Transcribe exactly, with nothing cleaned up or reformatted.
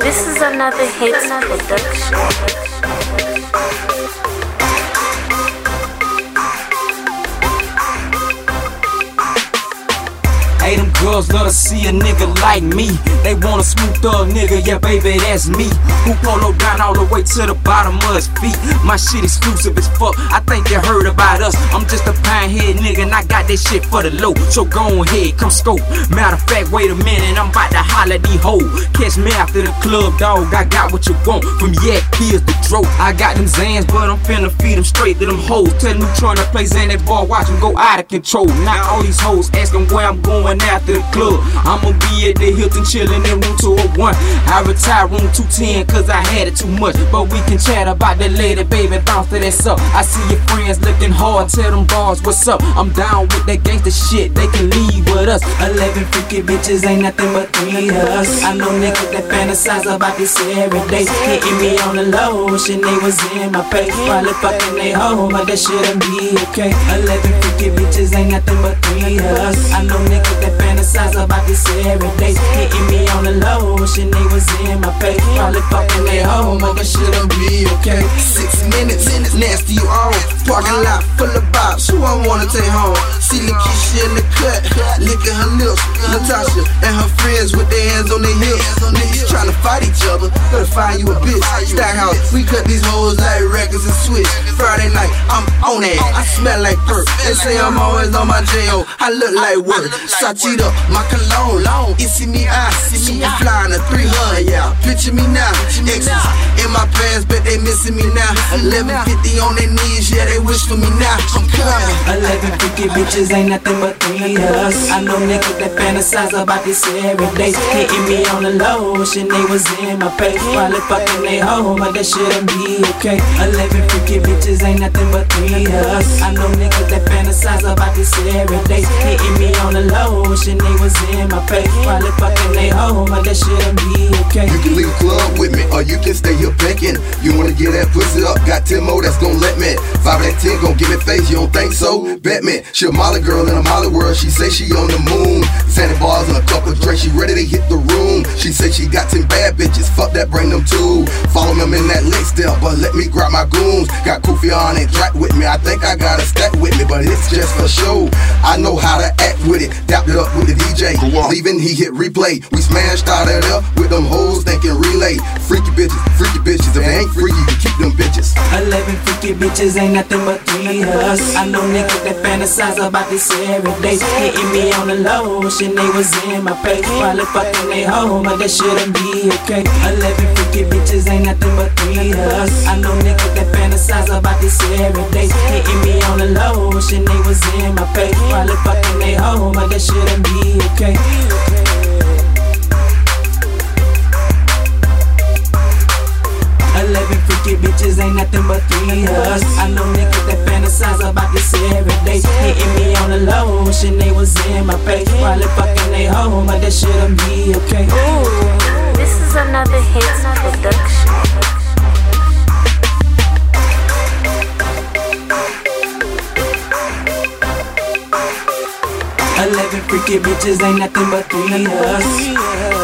This is another hits production. Hey, them girls love to see a nigga like me. They want a smooth thug nigga, yeah baby, that's me. Who polo down all the way to the bottom of his feet. My shit exclusive as fuck, I think they heard about us. I'm just a pine head nigga and I got that shit for the low. So go ahead, come scope. Matter of fact, wait a minute, I'm about to holler these hoes. Catch me after the club, dog, I got what you want. From yak pills to dope. I got them Zans, but I'm finna feed them straight to them hoes. Tell them trying to play Zan that ball, watch them go out of control. Now all these hoes asking where I'm going after the club. I'ma be at the Hilton chillin' in room two oh one. I retire room two ten cause I had it too much. But we can chat about that lady, baby, bounce to that suck. I see your friends looking hard, tell them bars what's up. I'm down with that gangsta shit, they can leave with us. Eleven freaky bitches ain't nothing but three of us. I know niggas that fantasize about this every day. Hitting me on the low, wishing they was in my face. Probably fucking they home, but that shit'll be okay. Eleven freaky bitches ain't nothing but three of us. I know niggas that fantasize about this every day. Hitting me on the low, wishing they was in my face. Probably fucking they home, but that shit'll be okay. Six minutes, nasty on. Parking lot full of bops, who I wanna take home? See Lakeisha in the cut, licking her lips. Natasha and her friends with their hands on their hips. Niggas tryna fight each other, better find you a bitch. Stackhouse, we cut these hoes like records and switch. Friday night, I'm on it, I smell like perk. They say I'm always on my J O, I look like work. Satita, my cologne, long, it's in me eye. Super flying a three hundred, yeah. Picture me now, exes in my pants, bet they missing me now. Eleven fifty on their knees, yeah, they wish for me now. I'm coming. Eleven freaky bitches ain't nothing but three of us. I know niggas that fantasize about this every day. Hitting me on the low, wishing they was in my face. Probably fucking they home, but that shit'll be okay. Eleven freaky bitches ain't nothing but three of us. I know niggas that fantasize about this every day. Hitting me on the low, wishing they was in my face. Probably fucking they home, but that shit'll be okay. You can leave the club with me, or you can stay here picking. You wanna get that pussy up, got ten more that's gon' let me. Five at ten gon' give me face, you don't think so? Bet me. She a Molly girl in a Molly world, she say she on the moon. Sandy bars and a couple of drinks, she ready to hit the room. She say she got ten bad bitches, fuck that, bring them too. Follow them in that link still, but let me grab my goons. Got Kofi on and Drac with me, I think I got a stack with me, but it's just for show. I know how to act with it, dapped it up with the D J. Leaving, he hit replay. We smashed out of there with them hoes thinking relay. Freaky bitches, freaky bitches, if they ain't freaky, you keep them bitches. Eleven freaky bitches ain't nothing but three of us. I know niggas that fantasize about this every day. Hitting me on the low, wishing they was in my face. Probably fucking they home, but that shit'll be okay. Eleven freaky bitches ain't nothing but three of us. I know niggas that fantasize about this every day. Hitting me on the low, wishing they was in my face. Probably fucking they home, but that shit'll be okay. Eleven freaky bitches ain't nothing but three of us. I know niggas that fantasize about this every day. Hitting me on the low, wishing they was in my face. Probably fucking they home, but that shit'll be okay. Ooh, this is another hits production. Eleven freaky bitches ain't nothing but three of us.